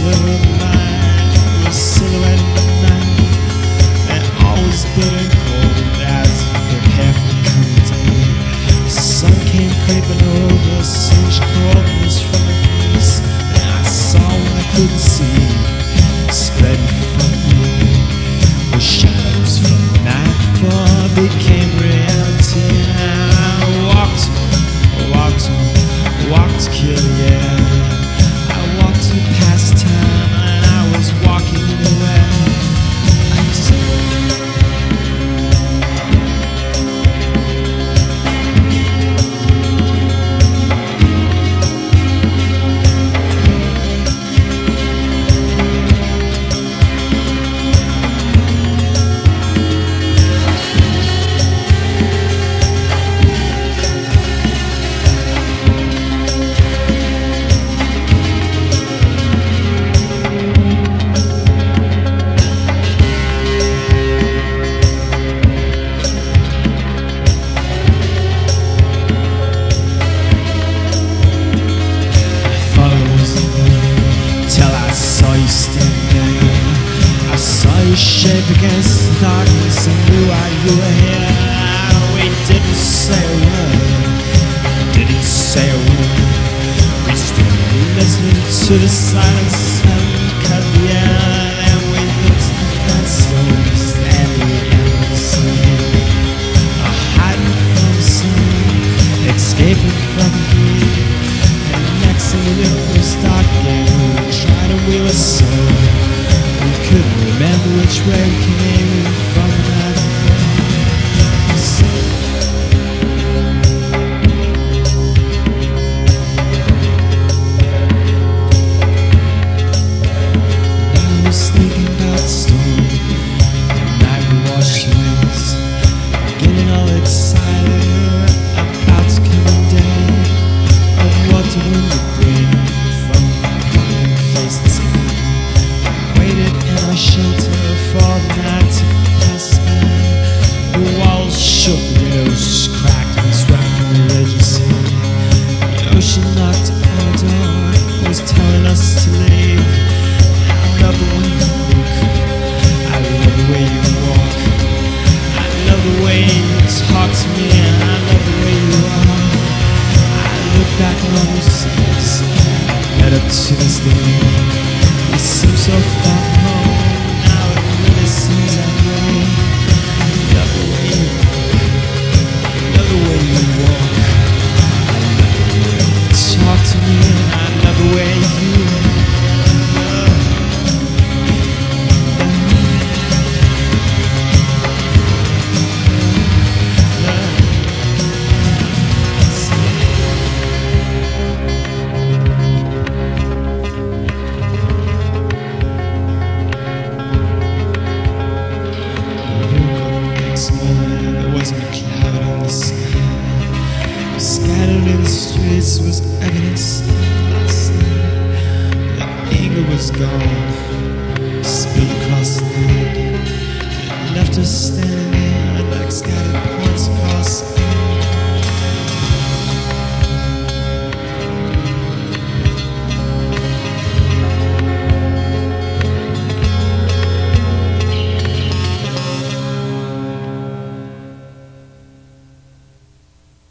sliver of light, a silhouette of the night, and all was bitter and cold as the half of the day. The sun came creeping over, singed coldness from her face, and I saw what I couldn't see, spread in front of me. The shadows from the night before became reality, and I walked to kill the air. I walked to pass time, and I was walking anywhere. Shape against the darkness and knew why you were here. We didn't say a word, we stood listening to the silence and cut the air. And we looked at stones that we hadn't seen, hiding from the sun, escaping from the heat. And next thing you knew it was dark again. We tried and we were so couldn't remember which way we came from that I was thinking about the storm, the night we washed wings, getting all excited about the coming day, of what the wind would bring from the darkened faces. Our shelter for the night to pass by. The walls shook, the windows cracked, and swept from the ledges. The ocean knocked on the door, was telling us to leave. I love the way you look, I love the way you walk, I love the way you talk to me, and I love the way you are. I look back on all those scenes, led up to this day. You seem so far from home. Talk to me, and I love the way you next morning, there wasn't a cloud in the sky. Scattered in the streets was evidence of last night. The anger was gone, spilled across the night. It left us standing there.